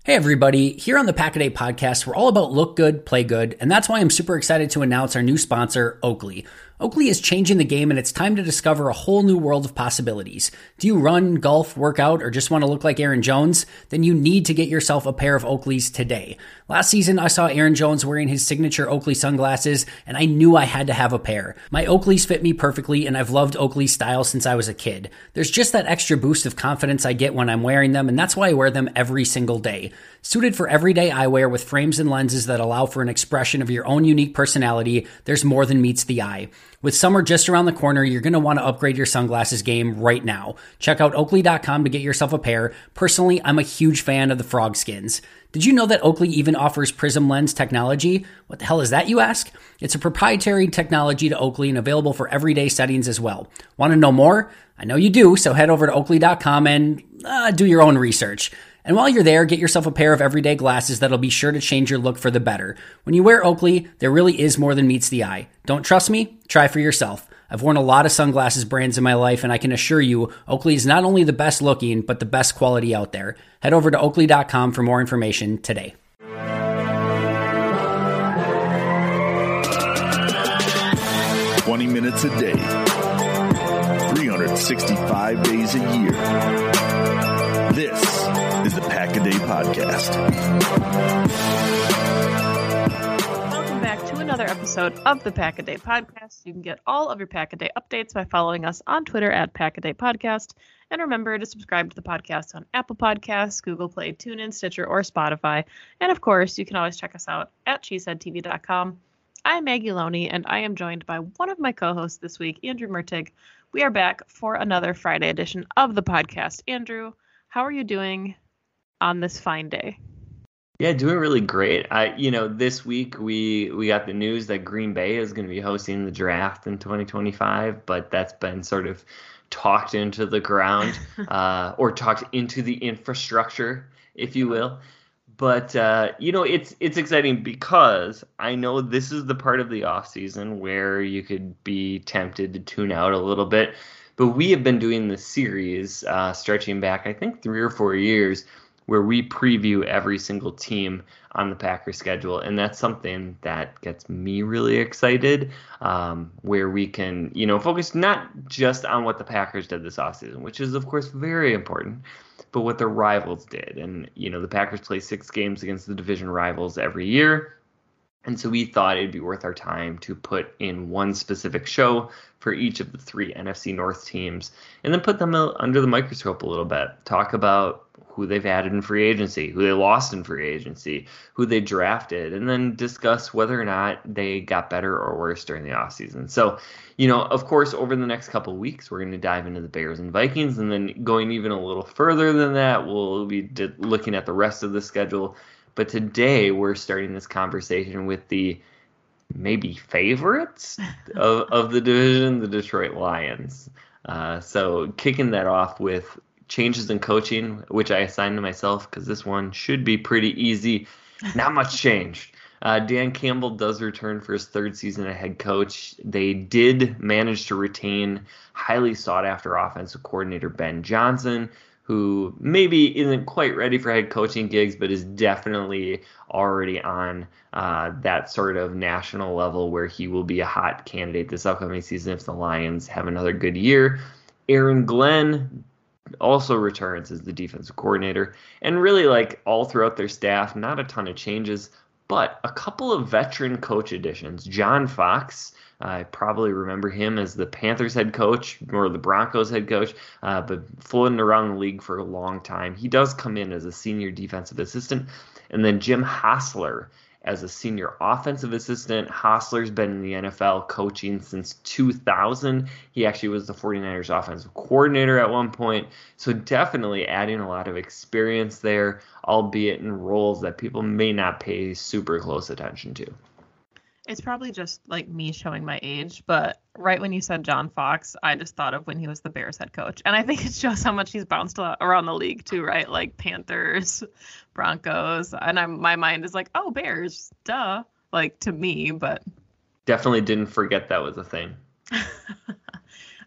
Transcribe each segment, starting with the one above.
Hey everybody, here on the Pack-A-Day podcast, we're all about look good, play good, and that's why I'm super excited to announce our new sponsor, Oakley. Oakley is changing the game and it's time to discover a whole new world of possibilities. Do you run, golf, work out, or just want to look like Aaron Jones? Then you need to get yourself a pair of Oakleys today. Last season, I saw Aaron Jones wearing his signature Oakley sunglasses, and I knew I had to have a pair. My Oakleys fit me perfectly, and I've loved Oakley style since I was a kid. There's just that extra boost of confidence I get when I'm wearing them, and that's why I wear them every single day. Suited for everyday eyewear with frames and lenses that allow for an expression of your own unique personality, there's more than meets the eye. With summer just around the corner, you're going to want to upgrade your sunglasses game right now. Check out Oakley.com to get yourself a pair. Personally, I'm a huge fan of the frog skins. Did you know that Oakley even offers Prism Lens technology? What the hell is that, you ask? It's a proprietary technology to Oakley and available for everyday settings as well. Want to know more? I know you do, so head over to Oakley.com and do your own research. And while you're there, get yourself a pair of everyday glasses that'll be sure to change your look for the better. When you wear Oakley, there really is more than meets the eye. Don't trust me? Try for yourself. I've worn a lot of sunglasses brands in my life, and I can assure you, Oakley is not only the best looking, but the best quality out there. Head over to Oakley.com for more information today. "20 minutes a day, 365 days a year. This is the Pack-A-Day Podcast. Welcome back to another episode of the Pack-A-Day Podcast. You can get all of your Pack-A-Day updates by following us on Twitter at Pack-A-Day Podcast. And remember to subscribe to the podcast on Apple Podcasts, Google Play, TuneIn, Stitcher, or Spotify. And of course, you can always check us out at cheeseheadtv.com. I'm Maggie Loney, and I am joined by one of my co-hosts this week, Andrew Mertig. We are back for another Friday edition of the podcast. Andrew, how are you doing on this fine day? Yeah, doing really great. This week we got the news that Green Bay is going to be hosting the draft in 2025, but that's been sort of talked into the ground or talked into the infrastructure, if you will. But, it's exciting because I know this is the part of the offseason where you could be tempted to tune out a little bit. But we have been doing this series stretching back, I think, 3 or 4 years, where we preview every single team on the Packers schedule. And that's something that gets me really excited, where we can, focus not just on what the Packers did this offseason, which is, of course, very important, but what their rivals did. And, the Packers play 6 games against the division rivals every year. And so we thought it'd be worth our time to put in one specific show for each of the 3 NFC North teams and then put them under the microscope a little bit. Talk about who they've added in free agency, who they lost in free agency, who they drafted, and then discuss whether or not they got better or worse during the offseason. So, of course, over the next couple of weeks, we're going to dive into the Bears and Vikings, and then going even a little further than that, we'll be looking at the rest of the schedule. But today we're starting this conversation with the maybe favorites of the division, the Detroit Lions. So kicking that off with changes in coaching, which I assigned to myself because this one should be pretty easy. Not much change. Dan Campbell does return for his 3rd season as head coach. They did manage to retain highly sought-after offensive coordinator Ben Johnson, who maybe isn't quite ready for head coaching gigs, but is definitely already on that sort of national level where he will be a hot candidate this upcoming season if the Lions have another good year. Aaron Glenn also returns as the defensive coordinator. And really, all throughout their staff, not a ton of changes, but a couple of veteran coach additions. John Fox, I probably remember him as the Panthers head coach or the Broncos head coach, but floating around the league for a long time. He does come in as a senior defensive assistant. And then Jim Hassler as a senior offensive assistant. Hassler's been in the NFL coaching since 2000. He actually was the 49ers offensive coordinator at one point. So definitely adding a lot of experience there, albeit in roles that people may not pay super close attention to. It's probably just like me showing my age, but right when you said John Fox, I just thought of when he was the Bears head coach. And I think it shows how much he's bounced around the league too, right? Like Panthers, Broncos. And my mind is like, oh, Bears, duh. Like to me, but. Definitely didn't forget that was a thing.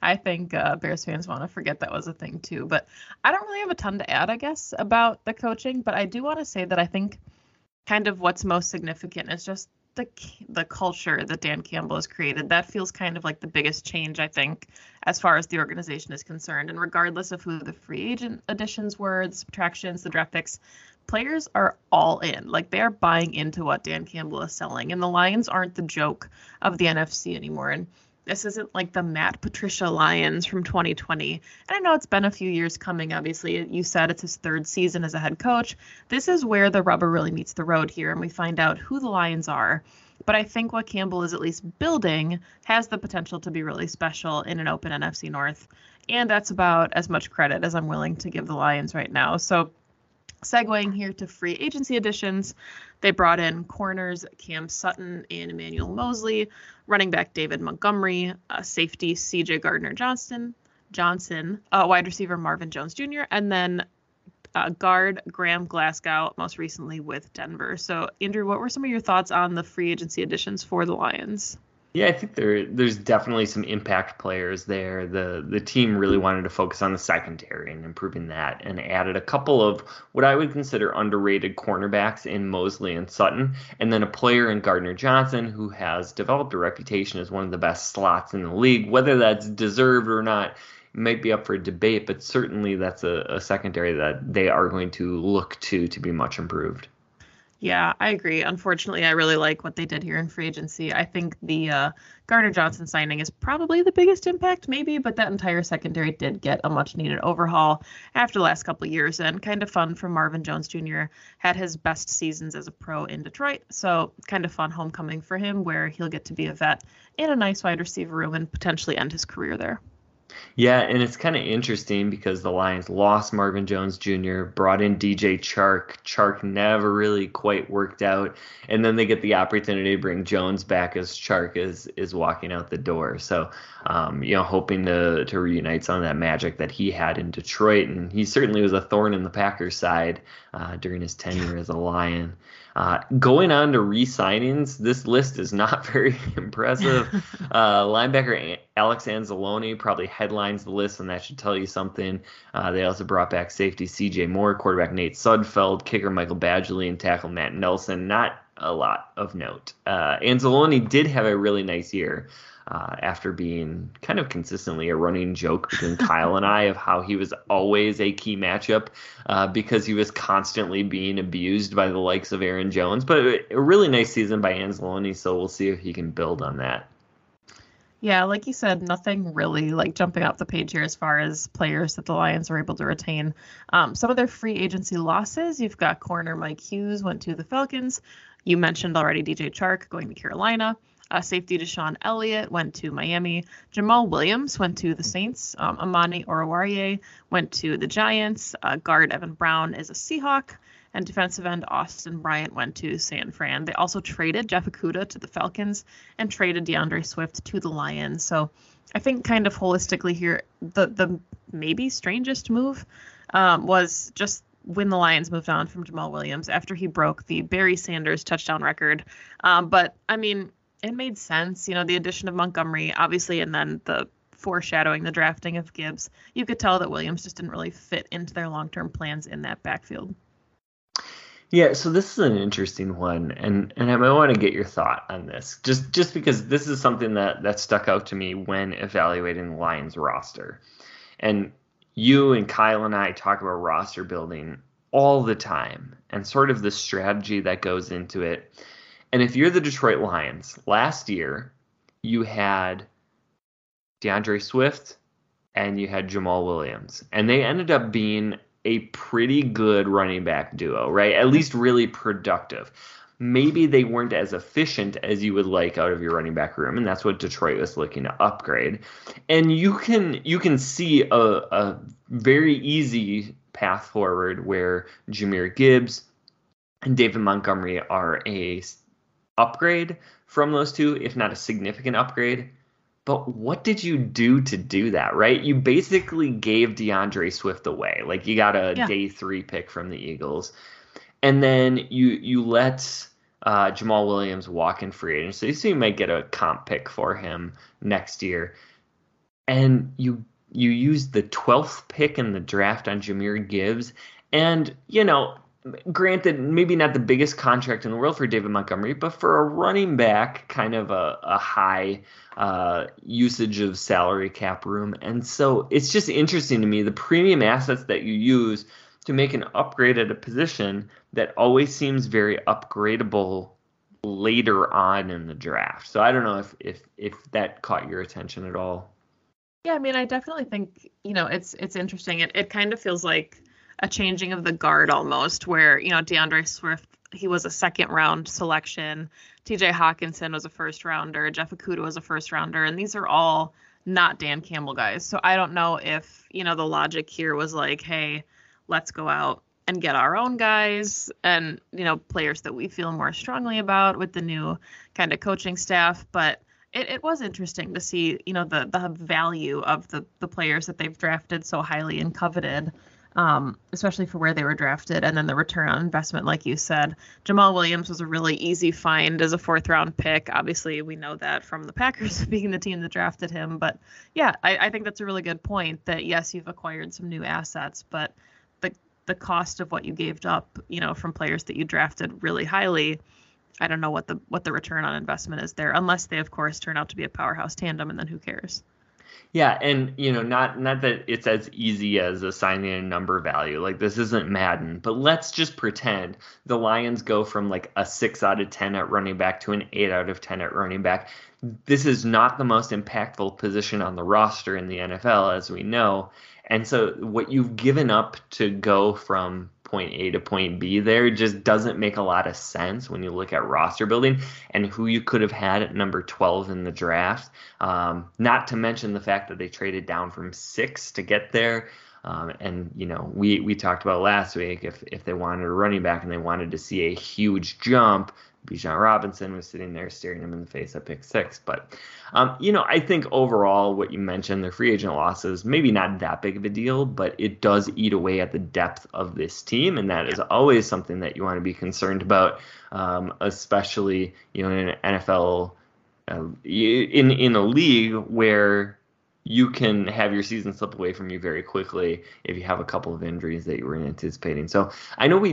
I think Bears fans want to forget that was a thing too. But I don't really have a ton to add, I guess, about the coaching. But I do want to say that I think kind of what's most significant is just the culture that Dan Campbell has created. That feels kind of like the biggest change, I think, as far as the organization is concerned. And regardless of who the free agent additions were, the subtractions, the draft picks, players are all in. Like, they are buying into what Dan Campbell is selling. And the Lions aren't the joke of the NFC anymore. And this isn't like the Matt Patricia Lions from 2020. And I know it's been a few years coming, obviously. You said it's his third season as a head coach. This is where the rubber really meets the road here, and we find out who the Lions are. But I think what Campbell is at least building has the potential to be really special in an open NFC North. And that's about as much credit as I'm willing to give the Lions right now. So segueing here to free agency additions, they brought in corners Cam Sutton and Emmanuel Mosley, running back David Montgomery, safety CJ Gardner-Johnson, wide receiver Marvin Jones Jr., and then guard Graham Glasgow, most recently with Denver. So, Andrew, what were some of your thoughts on the free agency additions for the Lions? Yeah, I think there's definitely some impact players there. The team really wanted to focus on the secondary and improving that, and added a couple of what I would consider underrated cornerbacks in Mosley and Sutton, and then a player in Gardner Johnson who has developed a reputation as one of the best slots in the league. Whether that's deserved or not might be up for debate, but certainly that's a secondary that they are going to look to be much improved. Yeah, I agree. Unfortunately, I really like what they did here in free agency. I think the Gardner Johnson signing is probably the biggest impact, maybe, but that entire secondary did get a much-needed overhaul after the last couple of years. And kind of fun for Marvin Jones Jr. Had his best seasons as a pro in Detroit, so kind of fun homecoming for him where he'll get to be a vet in a nice wide receiver room and potentially end his career there. Yeah, and it's kind of interesting because the Lions lost Marvin Jones Jr., brought in DJ Chark. Chark never really quite worked out, and then they get the opportunity to bring Jones back as Chark is walking out the door. So, hoping to reunite some of that magic that he had in Detroit, and he certainly was a thorn in the Packers' side during his tenure as a Lion. Going on to re-signings, this list is not very impressive. Linebacker Alex Anzalone probably headlines the list, and that should tell you something. They also brought back safety C.J. Moore, quarterback Nate Sudfeld, kicker Michael Badgley, and tackle Matt Nelson. Not a lot of note. Anzalone did have a really nice year. After being kind of consistently a running joke between Kyle and I of how he was always a key matchup because he was constantly being abused by the likes of Aaron Jones. But a really nice season by Anzalone, so we'll see if he can build on that. Yeah, like you said, nothing really like jumping off the page here as far as players that the Lions are able to retain. Some of their free agency losses, you've got corner Mike Hughes went to the Falcons. You mentioned already DJ Chark going to Carolina. Safety Deshaun Elliott went to Miami. Jamal Williams went to the Saints. Amani Oruwariye went to the Giants. Guard Evan Brown is a Seahawk. And defensive end Austin Bryant went to San Fran. They also traded Jeff Okudah to the Falcons and traded DeAndre Swift to the Lions. So I think kind of holistically here, the maybe strangest move was just when the Lions moved on from Jamal Williams after he broke the Barry Sanders touchdown record. But, I mean, it made sense, the addition of Montgomery, obviously, and then the foreshadowing, the drafting of Gibbs. You could tell that Williams just didn't really fit into their long-term plans in that backfield. Yeah, so this is an interesting one, and I might want to get your thought on this, just because this is something that stuck out to me when evaluating the Lions roster. And you and Kyle and I talk about roster building all the time and sort of the strategy that goes into it. And if you're the Detroit Lions, last year you had DeAndre Swift and you had Jamal Williams, and they ended up being a pretty good running back duo, right? At least really productive. Maybe they weren't as efficient as you would like out of your running back room, and that's what Detroit was looking to upgrade. And you can see a very easy path forward where Jahmyr Gibbs and David Montgomery are a upgrade from those two, if not a significant upgrade. But what did you do to do that, right? You basically gave DeAndre Swift away. Like, you got a day 3 pick from the Eagles. And then you let Jamal Williams walk in free agency, so you might get a comp pick for him next year. and you used the 12th pick in the draft on Jahmyr Gibbs. And, granted, maybe not the biggest contract in the world for David Montgomery, but for a running back, kind of a high usage of salary cap room. And so it's just interesting to me, the premium assets that you use to make an upgrade at a position that always seems very upgradable later on in the draft. So I don't know if that caught your attention at all. Yeah, I mean, I definitely think, it's interesting. It kind of feels like a changing of the guard almost, where, DeAndre Swift, he was a second round selection. TJ Hawkinson was a first rounder. Jeff Okudah was a first rounder. And these are all not Dan Campbell guys. So I don't know if, the logic here was like, hey, let's go out and get our own guys and, players that we feel more strongly about with the new kind of coaching staff. But it was interesting to see, the value of the players that they've drafted so highly and coveted, especially for where they were drafted. And then the return on investment, like you said, Jamal Williams was a really easy find as a 4th round pick. Obviously, we know that from the Packers being the team that drafted him. But yeah, I think that's a really good point that, yes, you've acquired some new assets, but the cost of what you gave up, from players that you drafted really highly, I don't know what the return on investment is there, unless they, of course, turn out to be a powerhouse tandem, and then who cares? Yeah, and not that it's as easy as assigning a number value. Like, this isn't Madden, but let's just pretend the Lions go from like a 6 out of 10 at running back to an 8 out of 10 at running back. This is not the most impactful position on the roster in the NFL, as we know. And so what you've given up to go from point A to point B there just doesn't make a lot of sense when you look at roster building and who you could have had at number 12 in the draft. Not to mention the fact that they traded down from 6 to get there. And, we talked about last week, if they wanted a running back and they wanted to see a huge jump, Bijan Robinson was sitting there staring him in the face at pick 6. But, I think overall what you mentioned, the free agent losses, maybe not that big of a deal, but it does eat away at the depth of this team. And that is always something that you want to be concerned about, especially, in an NFL, in a league where you can have your season slip away from you very quickly if you have a couple of injuries that you weren't anticipating. So I know we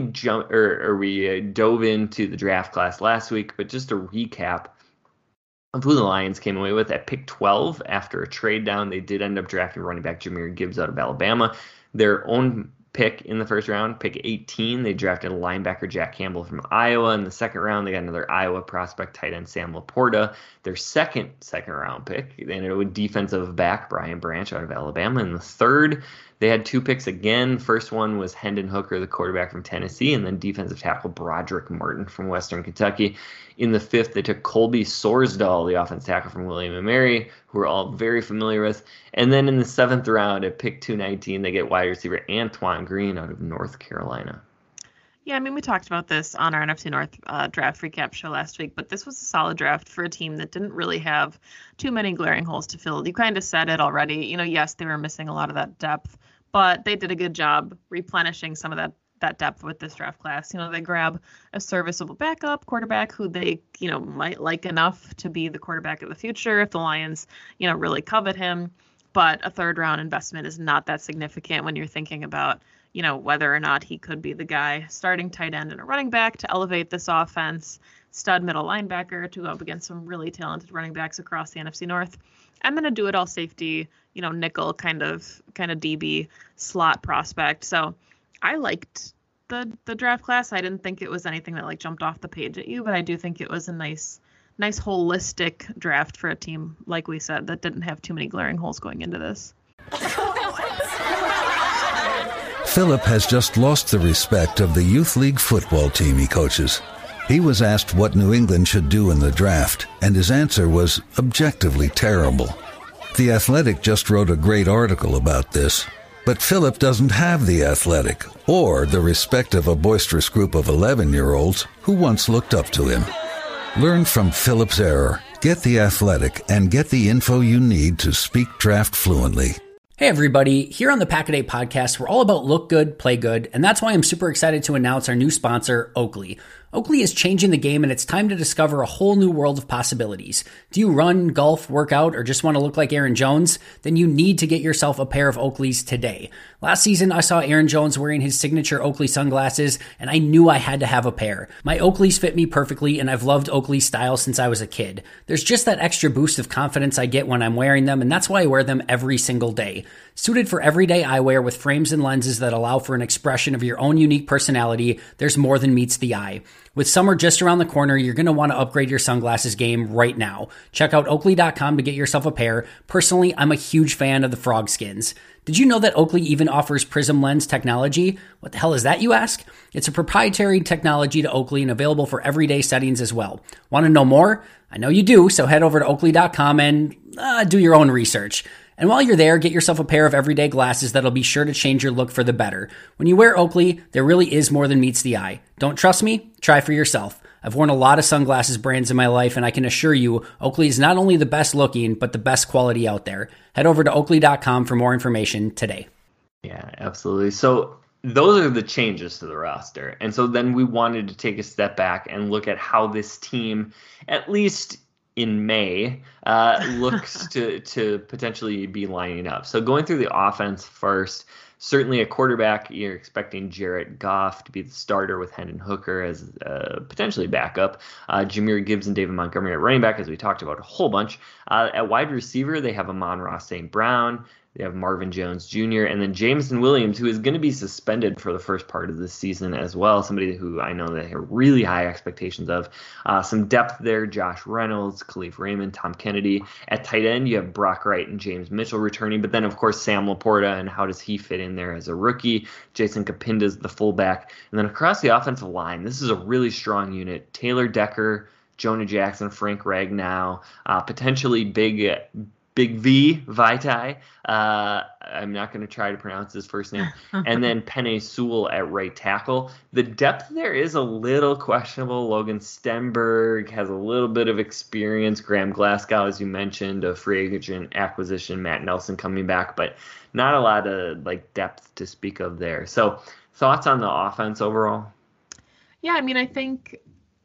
dove into the draft class last week, but just to recap of who the Lions came away with at pick 12 after a trade down, they did end up drafting running back Jahmyr Gibbs out of Alabama. Their own pick in the first round, pick 18, they drafted a linebacker Jack Campbell from Iowa. In the second round, they got another Iowa prospect, tight end Sam Laporta. Their second round pick, they ended up with defensive back Brian Branch out of Alabama. In the third, they had 2 picks again. First one was Hendon Hooker, the quarterback from Tennessee, and then defensive tackle Broderick Martin from Western Kentucky. In the fifth, they took Colby Sorsdahl, the offensive tackle from William & Mary, who we're all very familiar with. And then in the 7th round, at pick 219, they get wide receiver Antoine Green out of North Carolina. Yeah, I mean, we talked about this on our NFC North draft recap show last week, but this was a solid draft for a team that didn't really have too many glaring holes to fill. You kind of said it already. Yes, they were missing a lot of that depth, but they did a good job replenishing some of that depth with this draft class. They grab a serviceable backup quarterback who they, might like enough to be the quarterback of the future if the Lions, really covet him. But a 3rd round investment is not that significant when you're thinking about, whether or not he could be the guy starting tight end and a running back to elevate this offense, stud middle linebacker to go up against some really talented running backs across the NFC North, and then a do-it-all safety, nickel kind of DB slot prospect. So I liked the draft class. I didn't think it was anything that jumped off the page at you, but I do think it was a nice holistic draft for a team, like we said, that didn't have too many glaring holes going into this. Philip has just lost the respect of the youth league football team he coaches. He was asked what New England should do in the draft, and his answer was objectively terrible. The Athletic just wrote a great article about this. But Philip doesn't have the Athletic or the respect of a boisterous group of 11-year-olds who once looked up to him. Learn from Philip's error. Get the Athletic and get the info you need to speak draft fluently. Hey everybody, here on the Pack-A-Day podcast, we're all about look good, play good, and that's why I'm super excited to announce our new sponsor, Oakley. Oakley is changing the game, and it's time to discover a whole new world of possibilities. Do you run, golf, work out, or just want to look like Aaron Jones? Then you need to get yourself a pair of Oakleys today. Last season, I saw Aaron Jones wearing his signature Oakley sunglasses, and I knew I had to have a pair. My Oakleys fit me perfectly, and I've loved Oakley's style since I was a kid. There's just that extra boost of confidence I get when I'm wearing them, and that's why I wear them every single day. Suited for everyday eyewear with frames and lenses that allow for an expression of your own unique personality, there's more than meets the eye. With summer just around the corner, you're going to want to upgrade your sunglasses game right now. Check out Oakley.com to get yourself a pair. Personally, I'm a huge fan of the frog skins. Did you know that Oakley even offers Prism Lens technology? What the hell is that, you ask? It's a proprietary technology to Oakley and available for everyday settings as well. Want to know more? I know you do, so head over to Oakley.com and do your own research. And while you're there, get yourself a pair of everyday glasses that'll be sure to change your look for the better. When you wear Oakley, there really is more than meets the eye. Don't trust me? Try for yourself. I've worn a lot of sunglasses brands in my life, and I can assure you, Oakley is not only the best looking, but the best quality out there. Head over to Oakley.com for more information today. Yeah, absolutely. So those are the changes to the roster. And so then we wanted to take a step back and look at how this team, at least in May, looks to potentially be lining up. So going through the offense first, certainly a quarterback, you're expecting Jared Goff to be the starter with Hendon Hooker as potentially backup. Jahmyr Gibbs and David Montgomery at running back, as we talked about a whole bunch. At wide receiver, they have Amon-Ra St. Brown. They have Marvin Jones Jr. and then Jameson Williams, who is going to be suspended for the first part of this season as well. Somebody who I know they have really high expectations of. Some depth there, Josh Reynolds, Khalif Raymond, Tom Kennedy. At tight end, you have Brock Wright and James Mitchell returning. But then, of course, Sam Laporta, and how does he fit in there as a rookie? Jason Kapinda is the fullback. And then across the offensive line, this is a really strong unit. Taylor Decker, Jonah Jackson, Frank Ragnow, potentially Big V, Vaitai. I'm not going to try to pronounce his first name. And then Penei Sewell at right tackle. The depth there is a little questionable. Logan Stenberg has a little bit of experience. Graham Glasgow, as you mentioned, a free agent acquisition. Matt Nelson coming back, but not a lot of depth to speak of there. So thoughts on the offense overall? Yeah, I mean, I think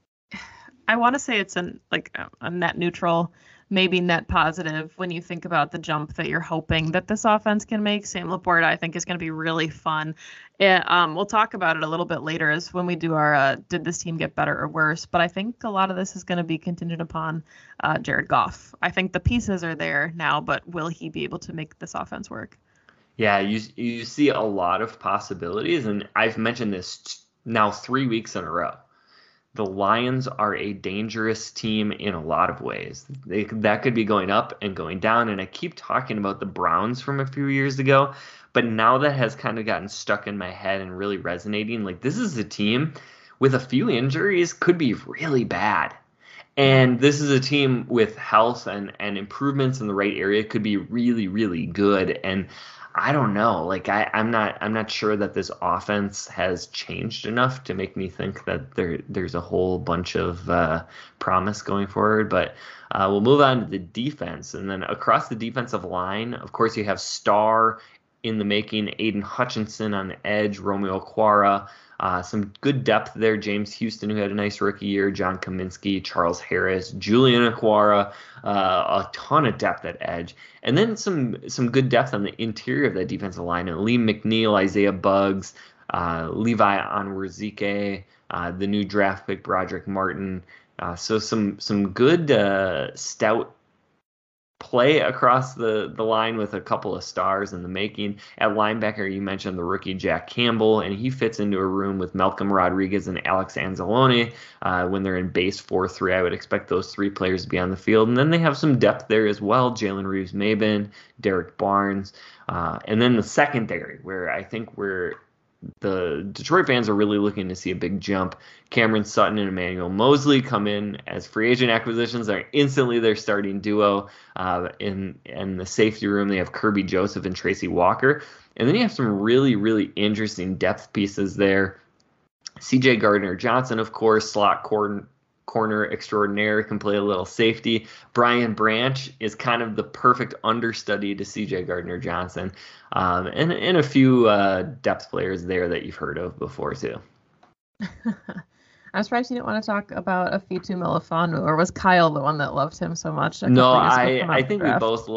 I want to say it's a net neutral, maybe net positive when you think about the jump that you're hoping that this offense can make. Sam Laporta, I think, is going to be really fun. We'll talk about it a little bit later as when we do our did this team get better or worse. But I think a lot of this is going to be contingent upon Jared Goff. I think the pieces are there now, but will he be able to make this offense work? Yeah, you see a lot of possibilities, and I've mentioned this now 3 weeks in a row. The Lions are a dangerous team in a lot of ways. That could be going up and going down. And I keep talking about the Browns from a few years ago, but now that has kind of gotten stuck in my head and really resonating. This is a team with a few injuries could be really bad. And this is a team with health and improvements in the right area could be really, really good. And I don't know. I'm not sure that this offense has changed enough to make me think that there's a whole bunch of promise going forward. But we'll move on to the defense, and then across the defensive line, of course, you have star in the making, Aiden Hutchinson on the edge, Romeo Okwara. Some good depth there. James Houston, who had a nice rookie year, John Kaminsky, Charles Harris, Julian Okwara, a ton of depth at edge. And then some good depth on the interior of that defensive line. And Lee McNeil, Isaiah Buggs, Levi Onwuzurike, the new draft pick, Broderick Martin. So some good stout play across the line with a couple of stars in the making. At linebacker, you mentioned the rookie Jack Campbell, and he fits into a room with Malcolm Rodriguez and Alex Anzalone. When they're in base 4-3, I would expect those three players to be on the field. And then they have some depth there as well. Jalen Reeves-Maybin, Derek Barnes. And then the secondary, where I think the Detroit fans are really looking to see a big jump. Cameron Sutton and Emmanuel Mosley come in as free agent acquisitions. They're instantly their starting duo. In the safety room, they have Kirby Joseph and Tracy Walker. And then you have some really, really interesting depth pieces there. C.J. Gardner-Johnson, of course, slot corner extraordinaire, can play a little safety. Brian Branch is kind of the perfect understudy to CJ Gardner-Johnson, and a few depth players there that you've heard of before too. I'm surprised you didn't want to talk about Afitu Melifonwu, or was Kyle the one that loved him so much? No, I think we both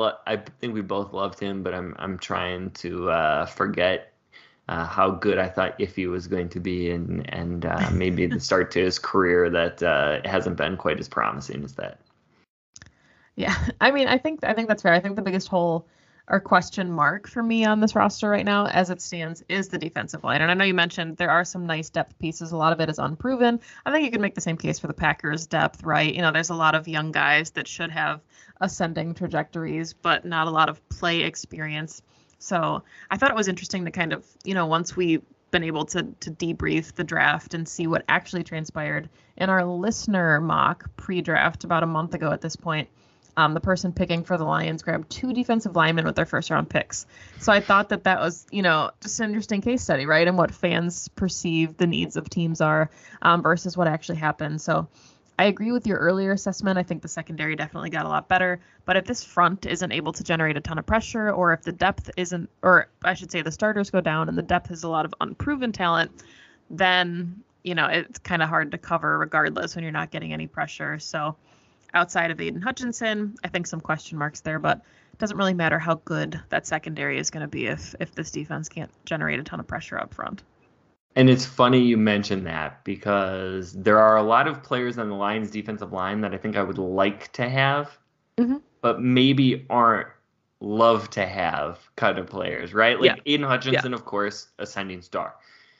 loved him, but I'm trying to forget how good I thought Iffy was going to be, and maybe the start to his career that hasn't been quite as promising as that. Yeah, I mean, I think that's fair. I think the biggest hole or question mark for me on this roster right now, as it stands, is the defensive line. And I know you mentioned there are some nice depth pieces. A lot of it is unproven. I think you could make the same case for the Packers' depth, right? You know, there's a lot of young guys that should have ascending trajectories, but not a lot of play experience. So I thought it was interesting to kind of, you know, once we've been able to debrief the draft and see what actually transpired in our listener mock pre-draft about a month ago at this point, the person picking for the Lions grabbed 2 defensive linemen with their first round picks. So I thought that was, you know, just an interesting case study, right? And what fans perceive the needs of teams are versus what actually happened. So I agree with your earlier assessment. I think the secondary definitely got a lot better. But if this front isn't able to generate a ton of pressure, or if the depth isn't, or I should say the starters go down and the depth is a lot of unproven talent, then, you know, it's kind of hard to cover regardless when you're not getting any pressure. So outside of Aiden Hutchinson, I think some question marks there, but it doesn't really matter how good that secondary is going to be if this defense can't generate a ton of pressure up front. And it's funny you mentioned that, because there are a lot of players on the Lions defensive line that I think I would like to have, but maybe aren't love to have kind of players, right? Like Aiden Hutchinson, of course, ascending star.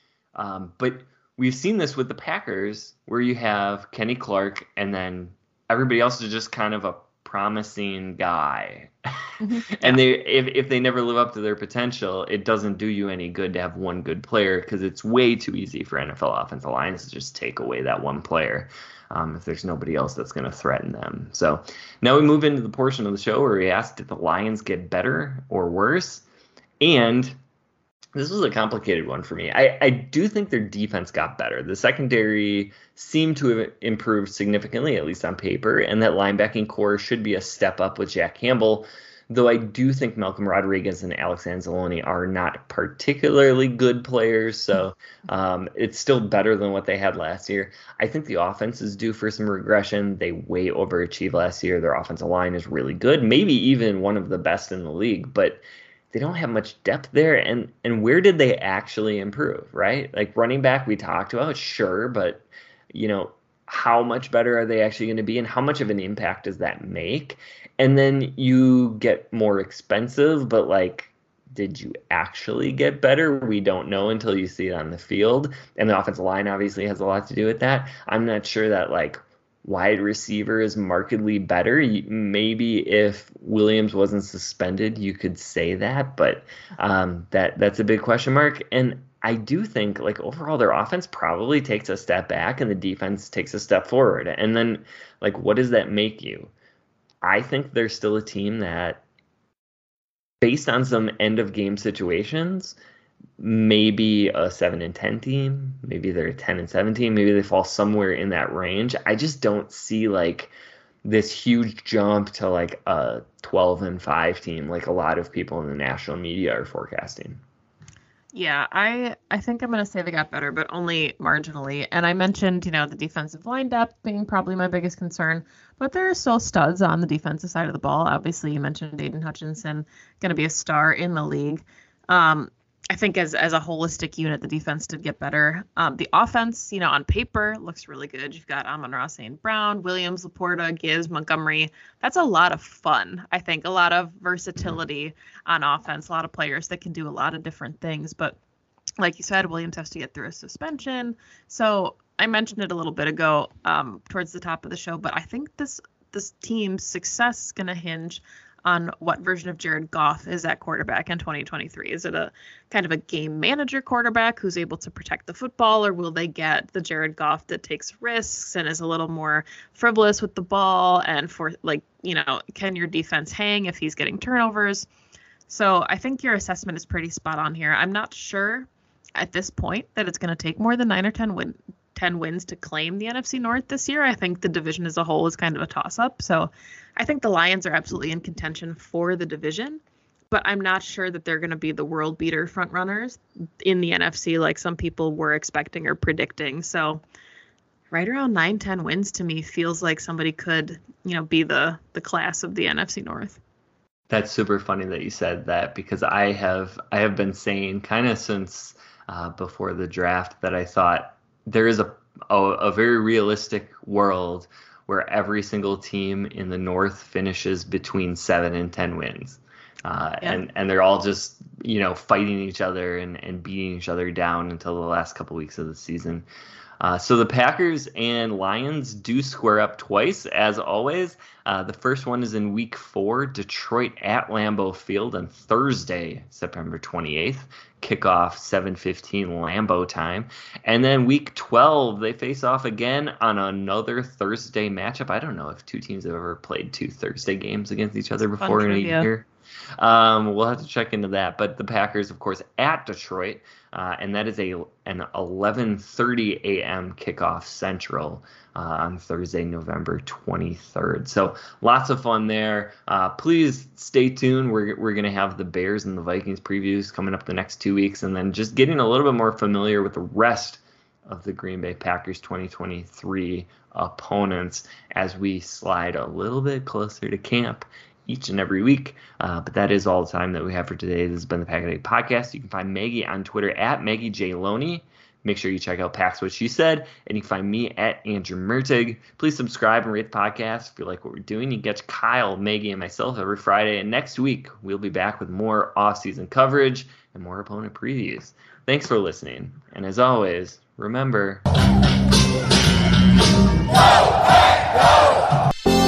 But we've seen this with the Packers, where you have Kenny Clark and then everybody else is just kind of a promising guy. And if they never live up to their potential, it doesn't do you any good to have one good player, because it's way too easy for NFL offensive lines to just take away that one player if there's nobody else that's going to threaten them. So now we move into the portion of the show where we ask, did the Lions get better or worse? And this was a complicated one for me. I do think their defense got better. The secondary seemed to have improved significantly, at least on paper, and that linebacking core should be a step up with Jack Campbell, though I do think Malcolm Rodriguez and Alex Anzalone are not particularly good players, so it's still better than what they had last year. I think the offense is due for some regression. They way overachieved last year. Their offensive line is really good, maybe even one of the best in the league, but they don't have much depth there. And where did they actually improve, right? Like running back, we talked about, sure, but, you know, how much better are they actually going to be, and how much of an impact does that make? And then you get more expensive, but like, did you actually get better? We don't know until you see it on the field. And the offensive line obviously has a lot to do with that. I'm not sure that like wide receiver is markedly better. Maybe if Williams wasn't suspended, you could say that, but that's a big question mark. And I do think like overall their offense probably takes a step back and the defense takes a step forward. And then like, what does that make you? I think they're still a team that, based on some end of game situations, maybe a 7-10 team, maybe they're a 10-7 team, maybe they fall somewhere in that range. I just don't see like this huge jump to like a 12-5 team like a lot of people in the national media are forecasting. Yeah, I think I'm going to say they got better, but only marginally. And I mentioned, you know, the defensive line depth being probably my biggest concern, but there are still studs on the defensive side of the ball. Obviously, you mentioned Aiden Hutchinson, going to be a star in the league. I think as a holistic unit, the defense did get better. The offense, you know, on paper looks really good. You've got Amon-Ra St. Brown, Williams, Laporta, Gibbs, Montgomery. That's a lot of fun. I think a lot of versatility on offense, a lot of players that can do a lot of different things. But like you said, Williams has to get through a suspension. So I mentioned it a little bit ago towards the top of the show, but I think this team's success is going to hinge on what version of Jared Goff is at quarterback in 2023. Is it a kind of a game manager quarterback who's able to protect the football, or will they get the Jared Goff that takes risks and is a little more frivolous with the ball? And for like, you know, can your defense hang if he's getting turnovers? So I think your assessment is pretty spot on here. I'm not sure at this point that it's going to take more than 10 10 wins to claim the NFC North this year. I think the division as a whole is kind of a toss-up. So I think the Lions are absolutely in contention for the division, but I'm not sure that they're going to be the world beater front runners in the NFC like some people were expecting or predicting. So right around 9-10 wins to me feels like somebody could, be the class of the NFC North. That's super funny that you said that, because I have been saying kind of since before the draft that I thought there is a very realistic world where every single team in the North finishes between 7 and 10 wins. And they're all just, fighting each other and beating each other down until the last couple weeks of the season. So the Packers and Lions do square up twice, as always. The first one is in Week 4, Detroit at Lambeau Field on Thursday, September 28th. Kickoff 7:15 Lambeau time. And then Week 12, they face off again on another Thursday matchup. I don't know if two teams have ever played 2 Thursday games against each other before in a year. We'll have to check into that. But the Packers, of course, at Detroit, and that is an 11:30 a.m. kickoff Central on Thursday, November 23rd. So lots of fun there. Please stay tuned. We're going to have the Bears and the Vikings previews coming up the next 2 weeks, and then just getting a little bit more familiar with the rest of the Green Bay Packers 2023 opponents as we slide a little bit closer to camp each and every week. But that is all the time that we have for today. This has been the Pack a Day Podcast. You can find Maggie on Twitter at Maggie J. Loney. Make sure you check out Pax What She Said. And you can find me at Andrew Mertig. Please subscribe and rate the podcast if you like what we're doing. You can catch Kyle, Maggie, and myself every Friday. And next week, we'll be back with more off-season coverage and more opponent previews. Thanks for listening. And as always, remember... Go, hey, go!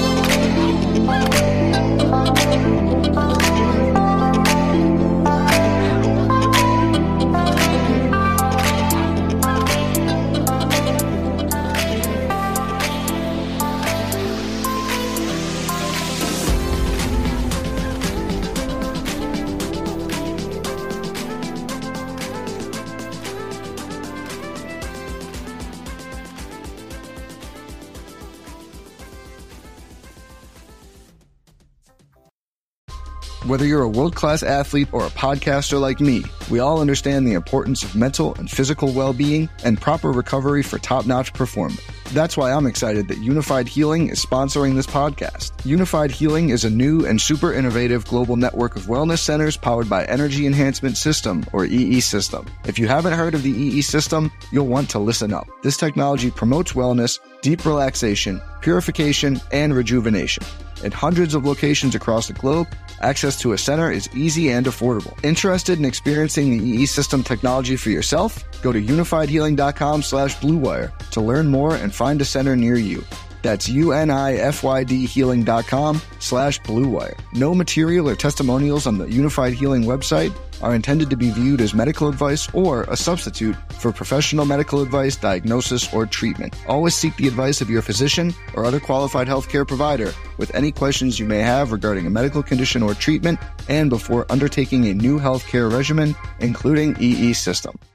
Whether you're a world-class athlete or a podcaster like me, we all understand the importance of mental and physical well-being and proper recovery for top-notch performance. That's why I'm excited that Unified Healing is sponsoring this podcast. Unified Healing is a new and super innovative global network of wellness centers powered by Energy Enhancement System, or EE System. If you haven't heard of the EE System, you'll want to listen up. This technology promotes wellness, deep relaxation, purification, and rejuvenation. At hundreds of locations across the globe, access to a center is easy and affordable. Interested in experiencing the EE System technology for yourself? Go to unifiedhealing.com/bluewire to learn more and find a center near you. That's unifydhealing.com/bluewire. No material or testimonials on the Unified Healing website are intended to be viewed as medical advice or a substitute for professional medical advice, diagnosis, or treatment. Always seek the advice of your physician or other qualified healthcare provider with any questions you may have regarding a medical condition or treatment and before undertaking a new healthcare regimen, including EE System.